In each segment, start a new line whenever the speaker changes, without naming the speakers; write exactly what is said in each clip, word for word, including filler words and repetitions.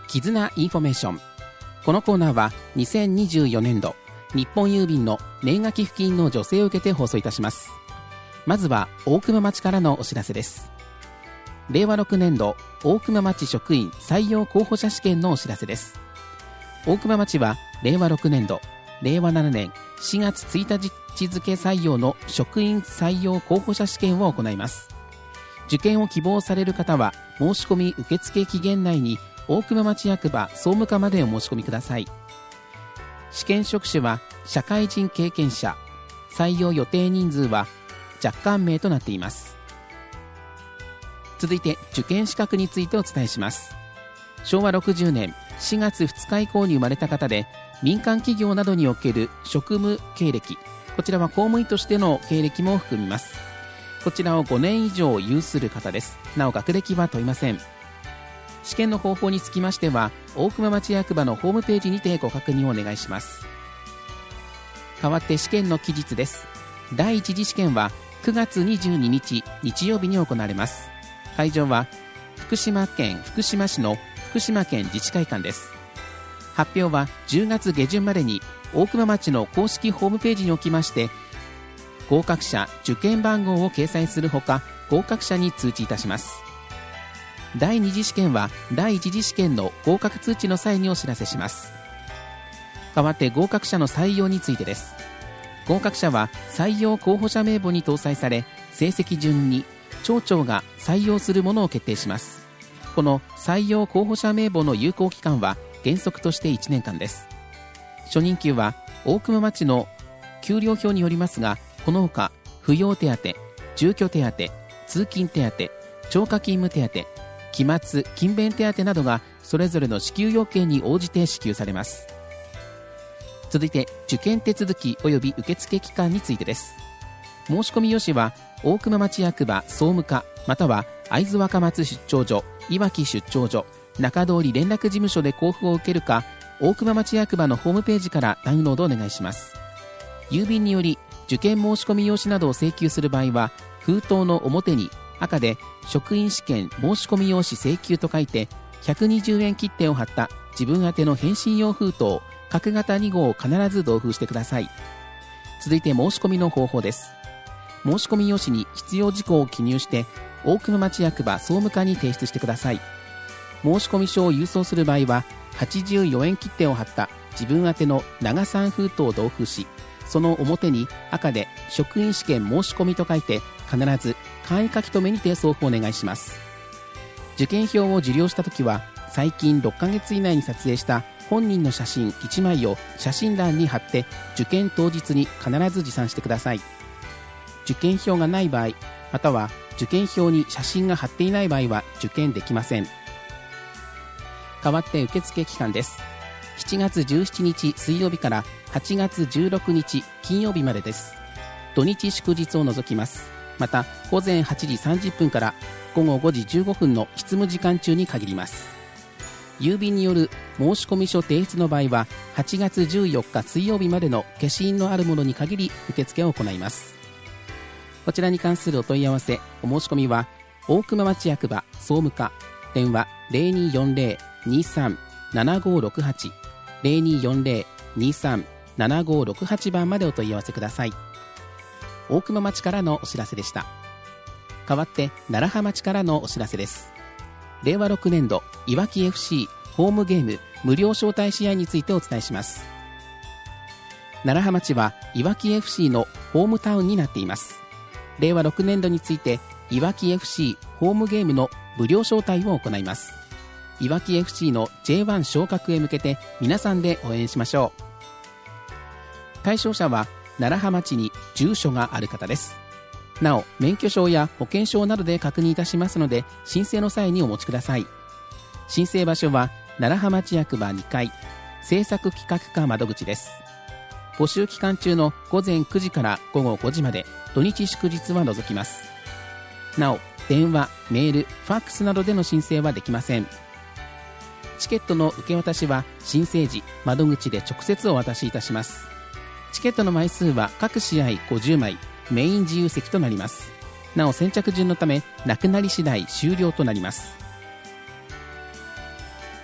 絆インフォメーション。このコーナーはにせんにじゅうよねんど日本郵便の年賀寄付金の助成を受けて放送いたします。まずは大熊町からのお知らせです。れいわろくねんど大熊町職員採用候補者試験のお知らせです。大熊町はれいわろくねんどれいわななねんしがつついたち付採用の職員採用候補者試験を行います。受験を希望される方は申し込み受付期限内に大熊町役場総務課までお申し込みください。試験職種は社会人経験者、採用予定人数は若干名となっています。続いて受験資格についてお伝えします。しょうわろくじゅうねんしがつふつか以降に生まれた方で、民間企業などにおける職務経歴、こちらは公務員としての経歴も含みます。こちらをごねん以上有する方です。なお学歴は問いません。試験の方法につきましては大熊町役場のホームページにてご確認をお願いします。代わって試験の期日です。だいいち次試験はくがつにじゅうににち日曜日に行われます。会場は福島県福島市の福島県自治会館です。発表はじゅうがつげじゅんまでに大熊町の公式ホームページにおきまして、合格者受験番号を掲載するほか、合格者に通知いたします。だいに次試験はだいいち次試験の合格通知の際にお知らせします。代わって合格者の採用についてです。合格者は採用候補者名簿に搭載され、成績順に町長が採用するものを決定します。この採用候補者名簿の有効期間は原則としていちねんかんです。初任給は大熊町の給料表によりますが、このほか扶養手当、住居手当、通勤手当、超過勤務手当、期末勤勉手当などがそれぞれの支給要件に応じて支給されます。続いて受験手続き及び受付期間についてです。申し込み用紙は大熊町役場総務課または会津若松出張所、いわき出張所、中通り連絡事務所で交付を受けるか、大熊町役場のホームページからダウンロードをお願いします。郵便により受験申し込み用紙などを請求する場合は、封筒の表に赤で職員試験申し込み用紙請求と書いてひゃくにじゅうえん切手を貼った自分宛ての返信用封筒角型にごうを必ず同封してください。続いて申し込みの方法です。申し込み用紙に必要事項を記入して大熊町役場総務課に提出してください。申し込み書を郵送する場合ははちじゅうよえん切手を貼った自分宛ての長さん封筒を同封し、その表に赤で職員試験申し込みと書いて必ず簡易書き留めにて送付お願いします。受験票を受領したときは最近ろっかげつ以内に撮影した本人の写真いちまいを写真欄に貼って受験当日に必ず持参してください。受験票がない場合または受験票に写真が貼っていない場合は受験できません。代わって受付期間です。しちがつじゅうしちにち水曜日からはちがつじゅうろくにち金曜日までです。土日祝日を除きます。また午前はちじさんじゅっぷんからごごごじじゅうごふんの執務時間中に限ります。郵便による申込書提出の場合ははちがつじゅうよっか水曜日までの消印のあるものに限り受付を行います。こちらに関するお問い合わせお申し込みは大熊町役場総務課電話 ゼロにーよんゼロ にーさん ななごろくはち ゼロにーよんゼロ にーさん ななごろくはち 番までお問い合わせください。大熊町からのお知らせでした。代わって楢葉町からのお知らせです。れいわろくねんどいわき エフシー ホームゲーム無料招待試合についてお伝えします。楢葉町はいわき エフシー のホームタウンになっています。れいわろくねんどについていわき エフシー ホームゲームの無料招待を行います。いわき エフシー の ジェイワン 昇格へ向けて皆さんで応援しましょう。対象者は楢葉町に住所がある方です。なお免許証や保険証などで確認いたしますので申請の際にお持ちください。申請場所は楢葉町役場にかい政策企画課窓口です。募集期間中のごぜんくじからごごごじまで、土日祝日は除きます。なお電話、メール、ファックスなどでの申請はできません。チケットの受け渡しは申請時窓口で直接お渡しいたします。チケットの枚数は各試合ごじゅうまい、メイン自由席となります。なお先着順のためなくなり次第終了となります。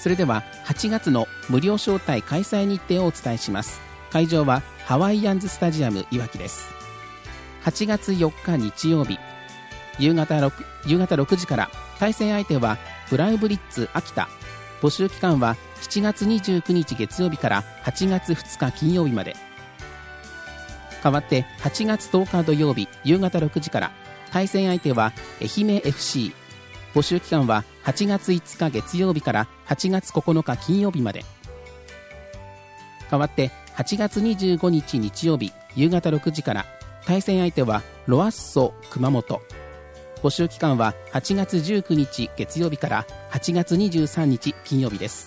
それでははちがつの無料招待開催日程をお伝えします。会場はハワイアンズスタジアムいわきです。はちがつよっか日曜日、夕方 6, 夕方ろくじから。対戦相手はブラウブリッツ秋田。募集期間はしちがつにじゅうくにち月曜日からはちがつふつか金曜日まで。代わってはちがつとおか土曜日、夕方ろくじから。対戦相手は愛媛 エフシー。募集期間ははちがついつか月曜日からはちがつここのか金曜日まで。代わってはちがつにじゅうごにち日曜日、夕方ろくじから。対戦相手はロアッソ熊本。募集期間ははちがつじゅうくにち月曜日からはちがつにじゅうさんにち金曜日です。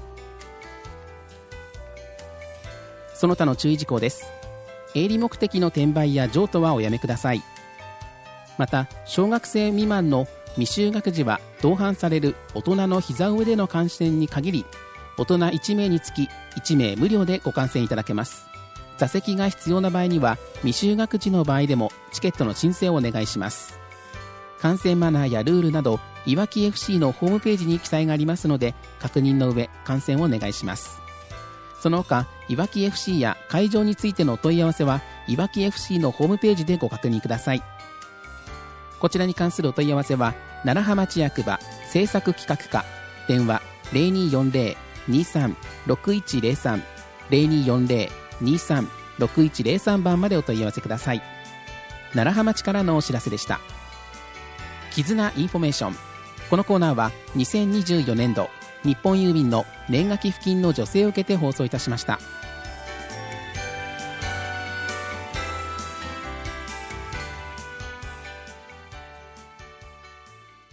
その他の注意事項です。営利目的の転売や譲渡はおやめください。また、小学生未満の未就学児は同伴される大人の膝上での観戦に限り、大人いちめいにつきいちめい無料でご観戦いただけます。座席が必要な場合には未就学児の場合でもチケットの申請をお願いします。観戦マナーやルールなどいわき エフシー のホームページに記載がありますので、確認の上観戦をお願いします。その他、いわき エフシー や会場についての問い合わせはいわき エフシー のホームページでご確認ください。こちらに関するお問い合わせは楢葉町役場政策企画課、電話 ゼロにーよんゼロ にーさん ろくいちゼロさん ゼロにーよんゼロ にーさん ろくいちゼロさん 番までお問い合わせください。楢葉町からのお知らせでした。絆インフォメーション。このコーナーはにせんにじゅうよねんど日本郵便の年賀寄付金の助成を受けて放送いたしました。